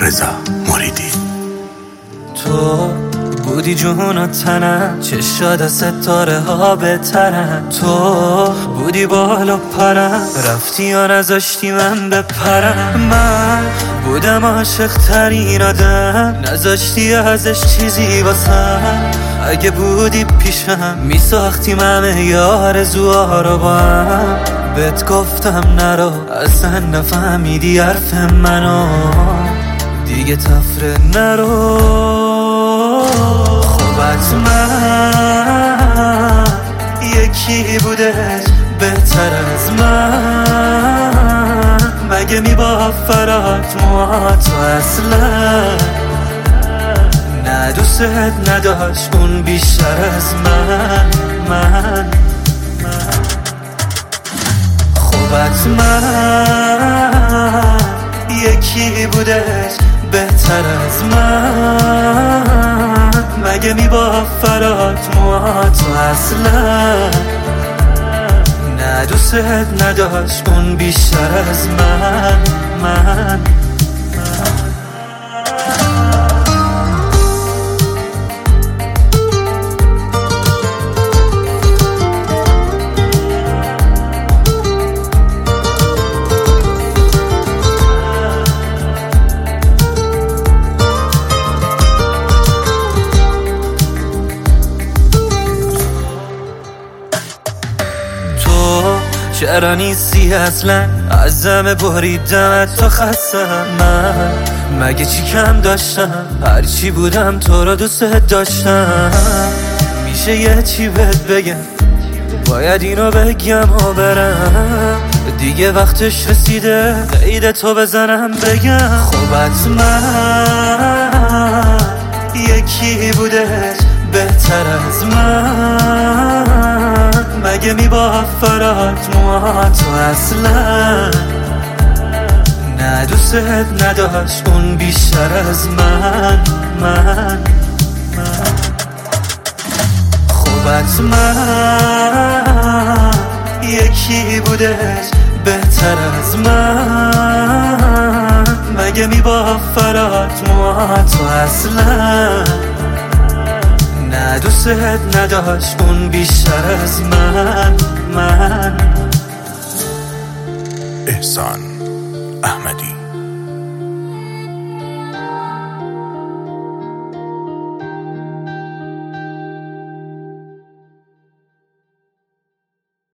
رضا مریدی. تو بودی جون و تنم، چشاد ستاره ها بهترن. تو بودی بال و پرم، رفتی و نذاشتی من بپرم. من بودم عاشق ترین آدم، نذاشتی ازش چیزی واسم. اگه بودی پیشم میساختیم همه یه آرزوها رو با هم. بهت گفتم نرو، اصلا نفهمیدی حرف منو. دیگه تفره نرو. خب حتما یکی بودش بهتر از من. مگه میبافرات موهات و اصلا نه دوست نداشت اون بیشتر از من. خب حتما یکی بودش بهتر از من. مگه میبافرات موهات و اصلا نه دوست نداشت اون بیشتر از من. چرا نیستی اصلا؟ ازم بریدمت تا خستم. من مگه چی کم داشتم؟ هرچی بودم تو رو دوست داشتم. میشه یه چی بهت بگم؟ باید اینو بگم و برم. دیگه وقتش رسیده قید تو بزنم بگم. خب حتما یکی بودش بهتر از من. مگه میبافرات موهات و اصلا نه دوست نداشت اون بیشتر از من. خب حتما یکی بودش بهتر از من. مگه میبافرات موهات و اصلا نه دوست نداشت اون بیشتر از من. احسان احمدی.